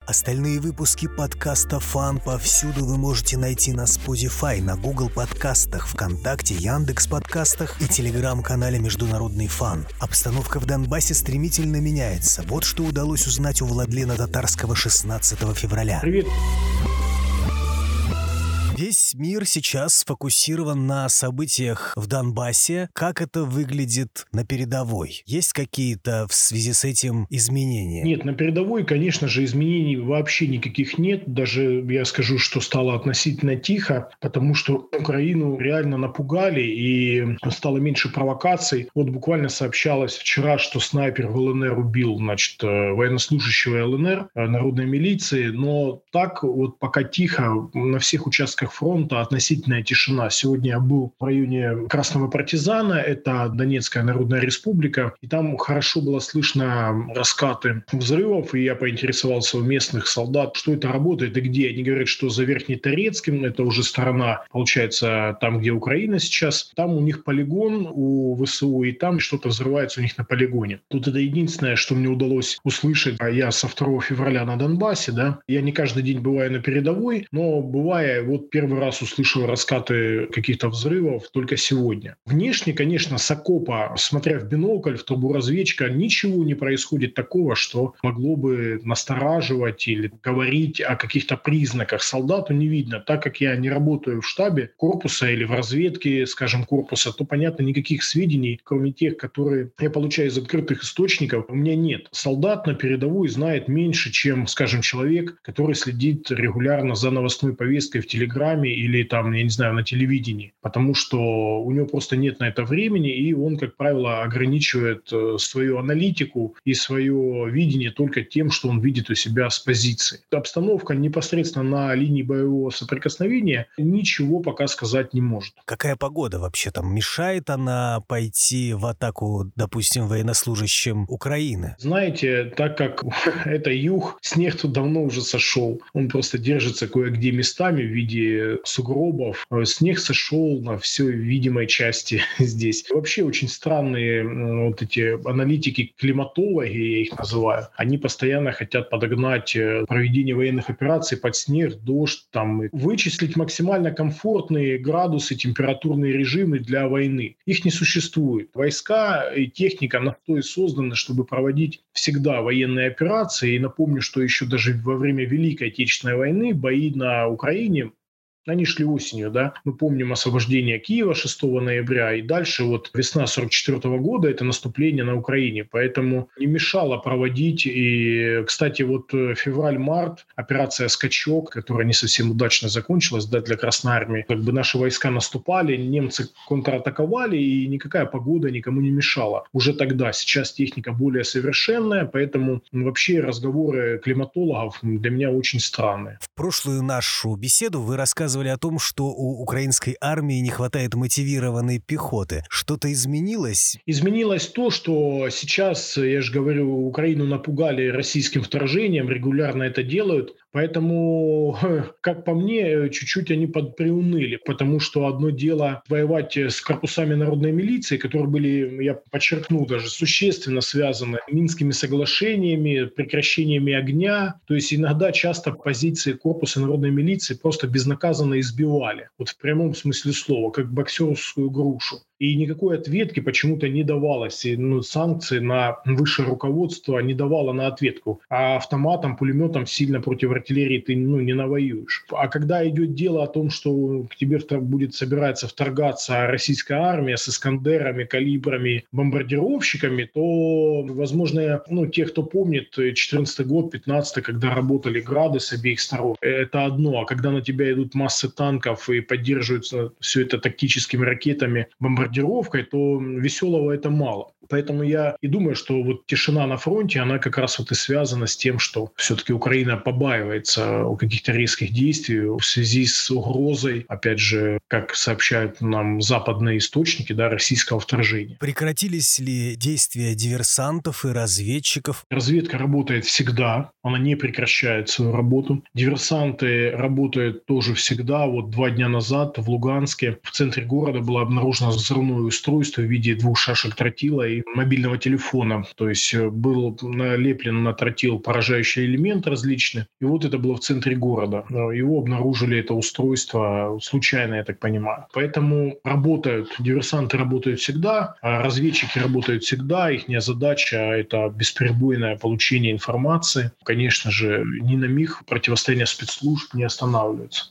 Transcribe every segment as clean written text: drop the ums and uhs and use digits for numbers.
Остальные выпуски подкаста «Фан» повсюду вы можете найти на Spotify, на Google подкастах, ВКонтакте, Яндекс.Подкастах и телеграм-канале «Международный фан». Обстановка в Донбассе стремительно меняется. Вот что удалось узнать у Владлена Татарского 16 февраля. Привет. Весь мир сейчас сфокусирован на событиях в Донбассе. Как это выглядит на передовой? Есть какие-то в связи с этим изменения? Нет, на передовой, конечно же, изменений вообще никаких нет. Даже я скажу, что стало относительно тихо, потому что Украину реально напугали и стало меньше провокаций. Вот буквально сообщалось вчера, что снайпер в ЛНР убил, военнослужащего ЛНР, народной милиции. Но так вот пока тихо на всех участках фронта, относительная тишина. Сегодня я был в районе Красного Партизана, это Донецкая Народная Республика, и там хорошо было слышно раскаты взрывов, и я поинтересовался у местных солдат, что это работает и где. Они говорят, что за Верхнеторецким, это уже сторона, получается, там, где Украина сейчас, там у них полигон у ВСУ, и там что-то взрывается у них на полигоне. Тут это единственное, что мне удалось услышать. Я со 2 февраля на Донбассе, да, я не каждый день бываю на передовой, но бывая, вот первый раз услышал раскаты каких-то взрывов только сегодня. Внешне, конечно, с окопа, смотря в бинокль, в трубу разведчика, ничего не происходит такого, что могло бы настораживать или говорить о каких-то признаках. Солдату не видно. Так как я не работаю в штабе корпуса или в разведке, скажем, корпуса, то, понятно, никаких сведений, кроме тех, которые я получаю из открытых источников, у меня нет. Солдат на передовой знает меньше, чем, скажем, человек, который следит регулярно за новостной повесткой в Телеграме или там, я не знаю, на телевидении, потому что у него просто нет на это времени, и он, как правило, ограничивает свою аналитику и свое видение только тем, что он видит у себя с позиции. Обстановка непосредственно на линии боевого соприкосновения ничего пока сказать не может. Какая погода вообще там? Мешает она пойти в атаку, допустим, военнослужащим Украины? Знаете, так как это юг, снег тут давно уже сошел. Он просто держится кое-где местами в виде сугробов. Снег сошел на всей видимой части здесь. Вообще очень странные вот эти аналитики, климатологи, я их называю, они постоянно хотят подогнать проведение военных операций под снег, дождь, там, вычислить максимально комфортные градусы, температурные режимы для войны. Их не существует. Войска и техника на то и созданы, чтобы проводить всегда военные операции. И напомню, что еще даже во время Великой Отечественной войны бои на Украине, они шли осенью, да. Мы помним освобождение Киева 6 ноября, и дальше вот весна 44 года – это наступление на Украине. Поэтому не мешало проводить. И, кстати, вот февраль-март, операция «Скачок», которая не совсем удачно закончилась, да, для Красной Армии. Как бы наши войска наступали, немцы контратаковали, и никакая погода никому не мешала. Уже тогда. Сейчас техника более совершенная, поэтому вообще разговоры климатологов для меня очень странные. В прошлую нашу беседу вы рассказывали о том, что у украинской армии не хватает мотивированной пехоты. Что-то изменилось? Изменилось то, что сейчас, я же говорю, Украину напугали российским вторжением, регулярно это делают. Поэтому, как по мне, чуть-чуть они подприуныли, потому что одно дело воевать с корпусами народной милиции, которые были, я подчеркну, даже существенно связаны с Минскими соглашениями, прекращениями огня. То есть иногда часто позиции корпуса народной милиции просто безнаказанно избивали. Вот в прямом смысле слова, как боксерскую грушу. И никакой ответки почему-то не давалось. И, санкции на высшее руководство не давало на ответку. А автоматом, пулеметом сильно против артиллерии ты не навоюешь. А когда идет дело о том, что к тебе будет собираться вторгаться российская армия с «Искандерами», «Калибрами», бомбардировщиками, то, возможно, те, кто помнит 14 год, 15 когда работали «Грады» с обеих сторон, это одно. А когда на тебя идут массы танков и поддерживаются все это тактическими ракетами, бомбардировкой, то веселого это мало. Поэтому я и думаю, что вот тишина на фронте, она как раз вот и связана с тем, что все-таки Украина побаивается каких-то резких действий в связи с угрозой, опять же, как сообщают нам западные источники, да, российского вторжения. Прекратились ли действия диверсантов и разведчиков? Разведка работает всегда, она не прекращает свою работу. Диверсанты работают тоже всегда. Вот 2 дня назад в Луганске, в центре города, была обнаружена взрывная взрывное устройство в виде 2 шашек тротила и мобильного телефона. То есть был налеплен на тротил поражающий элемент различный. И вот это было в центре города. Его обнаружили, это устройство, случайно, я так понимаю. Поэтому диверсанты работают всегда, а разведчики работают всегда. Их задача – это бесперебойное получение информации. Конечно же, ни на миг противостояние спецслужб не останавливается.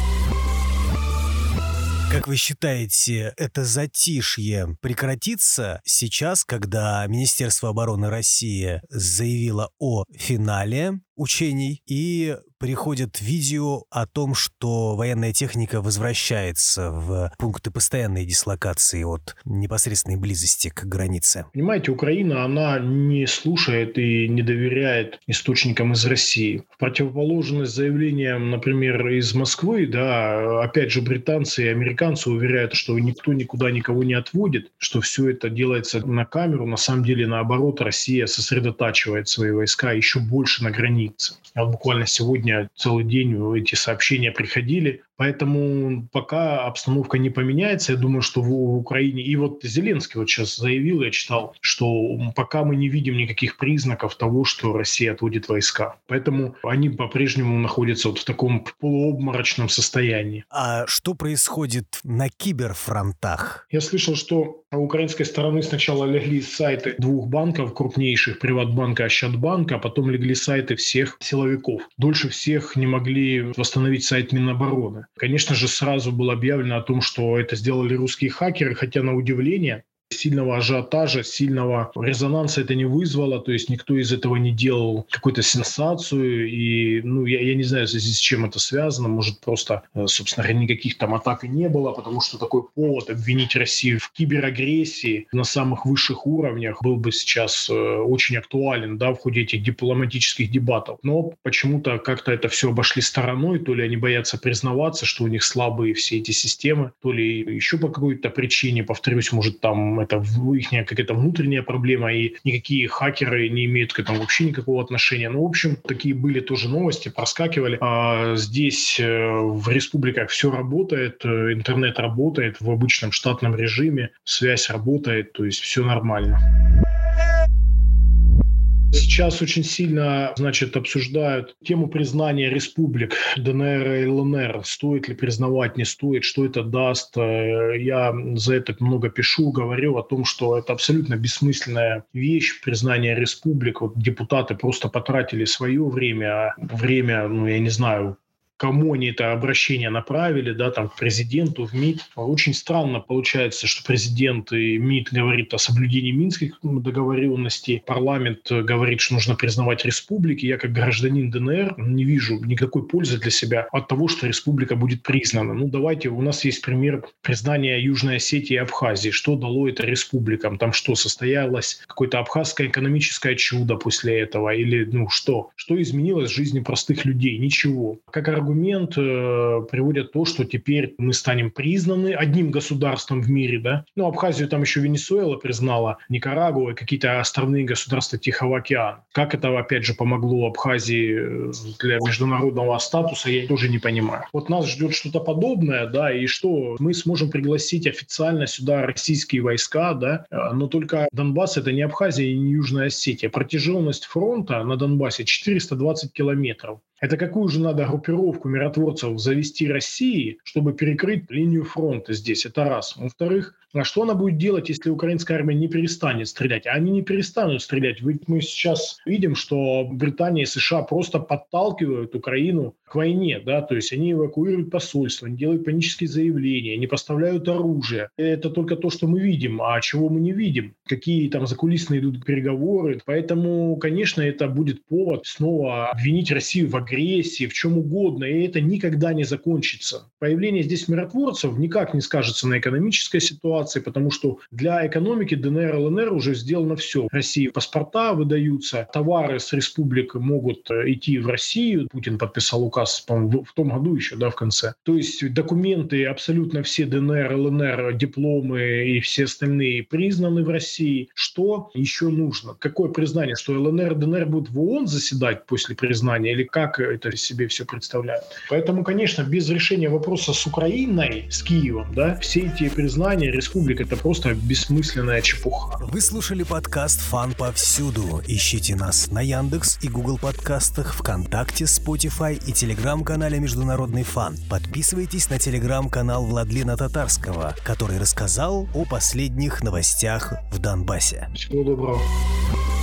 Как вы считаете, это затишье прекратится сейчас, когда Министерство обороны России заявило о финале учений и приходит видео о том, что военная техника возвращается в пункты постоянной дислокации от непосредственной близости к границе? Понимаете, Украина, она не слушает и не доверяет источникам из России. В противоположность заявлениям, например, из Москвы, опять же, британцы и американцы уверяют, что никто никуда никого не отводит, что все это делается на камеру. На самом деле, наоборот, Россия сосредотачивает свои войска еще больше на границе. Буквально сегодня целый день эти сообщения приходили. Поэтому пока обстановка не поменяется, я думаю, что в Украине... И вот Зеленский сейчас заявил, я читал, что пока мы не видим никаких признаков того, что Россия отводит войска. Поэтому они по-прежнему находятся в таком полуобморочном состоянии. А что происходит на киберфронтах? Я слышал, что у украинской стороны сначала легли сайты 2 банков крупнейших, Приватбанка и Ощадбанка, а потом легли сайты всех силовиков. Дольше всех не могли восстановить сайт Минобороны. Конечно же, сразу было объявлено о том, что это сделали русские хакеры, хотя на удивление сильного ажиотажа, сильного резонанса это не вызвало, то есть никто из этого не делал какую-то сенсацию, и я не знаю, с чем это связано, может просто, собственно, никаких там атак и не было, потому что такой повод обвинить Россию в киберагрессии на самых высших уровнях был бы сейчас очень актуален, в ходе этих дипломатических дебатов. Но почему-то как-то это все обошли стороной, то ли они боятся признаваться, что у них слабые все эти системы, то ли еще по какой-то причине, повторюсь, может там это их какая-то внутренняя проблема, и никакие хакеры не имеют к этому вообще никакого отношения. В общем, такие были тоже новости, проскакивали. А здесь в республиках все работает, интернет работает в обычном штатном режиме, связь работает, то есть все нормально. Сейчас очень сильно, обсуждают тему признания республик ДНР и ЛНР. Стоит ли признавать, не стоит, что это даст. Я за это много пишу, говорю о том, что это абсолютно бессмысленная вещь, признание республик. Вот депутаты просто потратили свое время, я не знаю, кому они это обращение направили, к президенту, в МИД. Очень странно получается, что президент и МИД говорит о соблюдении минских договоренностей, парламент говорит, что нужно признавать республики. Я как гражданин ДНР не вижу никакой пользы для себя от того, что республика будет признана. Давайте, у нас есть пример признания Южной Осетии и Абхазии. Что дало это республикам? Там что, состоялось какое-то абхазское экономическое чудо после этого? Или что? Что изменилось в жизни простых людей? Ничего. Как аргумент приводят то, что теперь мы станем признаны одним государством в мире, Абхазию там еще Венесуэла признала, Никарагуа и какие-то островные государства Тихого океана. Как это, опять же, помогло Абхазии для международного статуса, я тоже не понимаю. Вот нас ждет что-то подобное, и что? Мы сможем пригласить официально сюда российские войска, но только Донбасс — это не Абхазия и не Южная Осетия. Протяженность фронта на Донбассе 420 километров. Это какую же надо группировку миротворцев завести России, чтобы перекрыть линию фронта здесь? Это раз. Во-вторых, а что она будет делать, если украинская армия не перестанет стрелять? Они не перестанут стрелять. Ведь мы сейчас видим, что Британия и США просто подталкивают Украину к войне. То есть они эвакуируют посольство, они делают панические заявления, они поставляют оружие. Это только то, что мы видим. А чего мы не видим? Какие там закулисные идут переговоры? Поэтому, конечно, это будет повод снова обвинить Россию в агрессии, в чем угодно, и это никогда не закончится. Появление здесь миротворцев никак не скажется на экономической ситуации, потому что для экономики ДНР и ЛНР уже сделано все. В России паспорта выдаются, товары с республик могут идти в Россию. Путин подписал указ указ, по-моему, в том году еще, да, в конце. То есть документы абсолютно все ДНР, ЛНР, дипломы и все остальные признаны в России. Что еще нужно? Какое признание? Что ЛНР, ДНР будут в ООН заседать после признания? Или как это себе все представляют? Поэтому, конечно, без решения вопроса с Украиной, с Киевом, да, все эти признания республик — это просто бессмысленная чепуха. Вы слушали подкаст «Фан повсюду». Ищите нас на Яндекс и Google подкастах, ВКонтакте, Spotify и телеграм-канале «Международный фан». Подписывайтесь на телеграм-канал Владлена Татарского, который рассказал о последних новостях в Донбассе. Всего доброго.